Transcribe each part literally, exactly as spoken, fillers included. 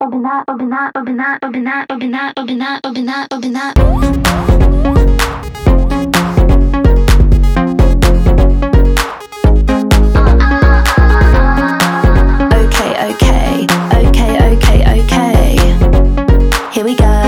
open up, open up, open up, open up, open up, open up, open up, open up. Okay, okay, okay, okay, okay. Here we go.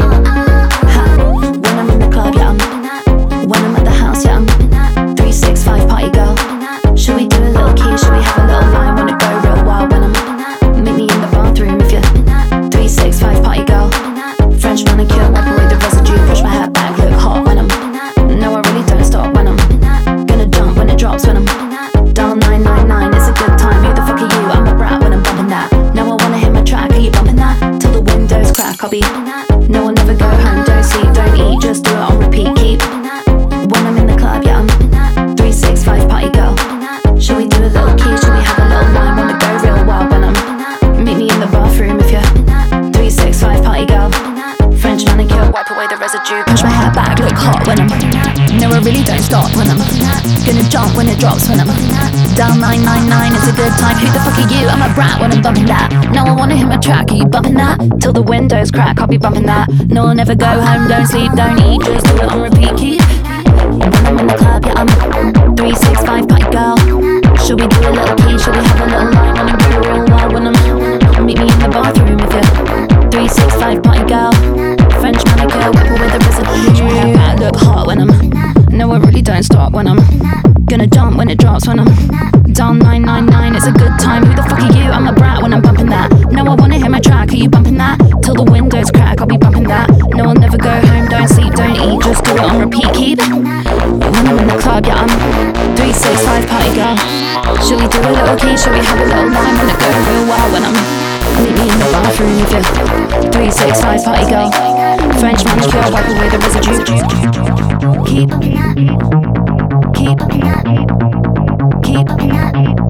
Ha. When I'm in the club, yeah, I'm. When I'm at the house, yeah, I'm. Three, six, five, party girl. Should we do a little key? Should we have a little line? Wanna go real wild when I'm. Meet me in the bathroom if you're. Three, six, five, party girl. French manicure, wipe away the residue. Push my hair back, look hot when I'm. No, I really don't stop when I'm. Gonna jump when it drops when I'm. Dial nine nine nine, it's a good time. Who the fuck are you? I'm a brat when I'm bumping that. No, I wanna hit my track. Are you bumping that? Till the windows crack, I'll be. No, I'll never go home. Don't sleep, don't eat, just do it on repeat. Keep. When I'm in the club, yeah, I'm. Three six five party girl. Should we do a little key? Should we have a little line? Wanna go real wild when I'm. Meet me in the bathroom if you're. Three six five party girl. French manicure, wipe away the residue. Push my hair back, look hot when I'm. No, I really don't stop when I'm. Gonna jump when it drops when I'm. Dial nine nine nine, it's a good time. Who the fuck are you? I'm a brat when I'm bumping that. No, I wanna hit my track. Are you bumping that? Till the windows crack, I'll be bumping that. No, I'll never go home. Don't sleep, don't eat, just do it on repeat. Keep. When I'm in the club, yeah, I'm. Three six five party girl. Should we do a little key? Should we have a little line? Wanna go real wild when I'm. Meet me in the bathroom if you're. Three six five party girl. French manicure, wipe away the residue. My hair back, look hot when I'm. No, I really don't stop when I'm. Gonna jump when it drops when I'm. Dial nine nine nine, it's a good time. Who the fuck are you? I'm a brat when I'm bumping that. No, I wanna hit my track. Are you bumping that? Till the windows crack, I'll be bumping that. No, I'll never go home. Don't sleep, don't eat, just do it on repeat. Keep. When I'm in the club, yeah, I'm. Three six five party girl. Should we do a little key? Should we have a little line? Wanna go real wild when I'm. Meet me in the bathroom if you're. Three six five party girl. French manicure, wipe away the residue. Keep. Keep. Keep.